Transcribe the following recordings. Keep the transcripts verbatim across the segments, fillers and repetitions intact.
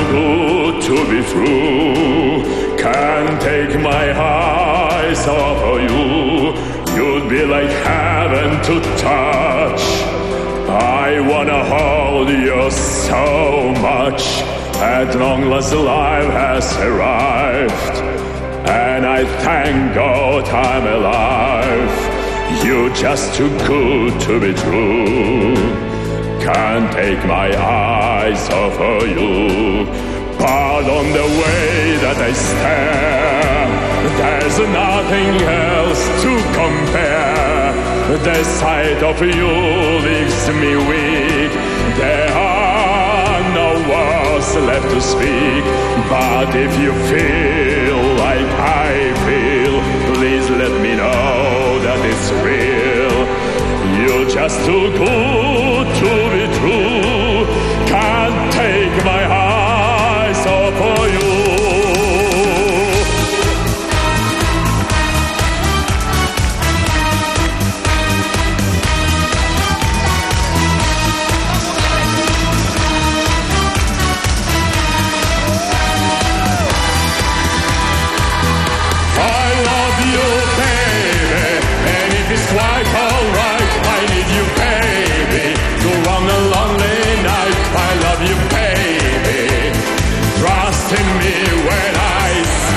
good to be true. Can't take my eyes off of you. You'd be like heaven to touch. I wanna hold you so much. At long last life has arrived, and I thank God I'm alive. You're just too good to be true. Can't take my eyes off of you. Pardon the way that I stare. There's nothing else to compare. The sight of you leaves me weak. There are no words left to speak. But if you feel like I feel, please let me know that it's real. You're just too good to be true. Can't take my eyes off of you. Quite alright, I need you, baby. To run a lonely night, I love you, baby. Trust in me when I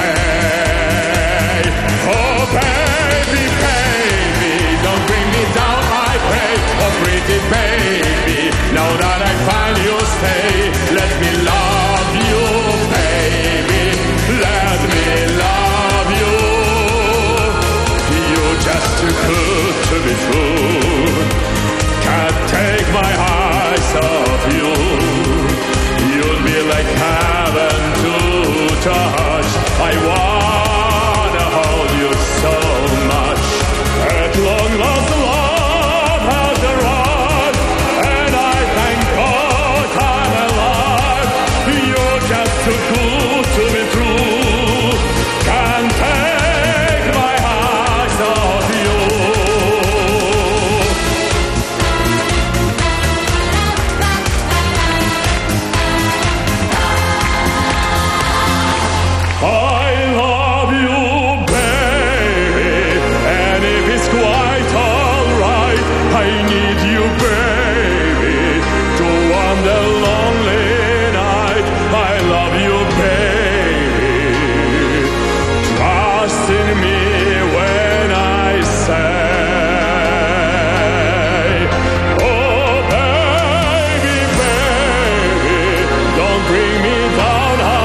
say, oh baby, baby, don't bring me down, I pray. Oh pretty baby, now that I find you, stay. Let me love you, baby. Let me love you. You're just too good to be true. Can't take my eyes off you. You'd be like heaven to touch. I wanna hold you so much. At long last love has arrived, and I thank God I'm alive. You're just too good to be true. Can't take my eyes off you. I love you, baby, and if it's quite alright, I need you, baby, to wander lonely night. I love you, baby. Trust in me when I say, oh baby, baby, don't bring me down.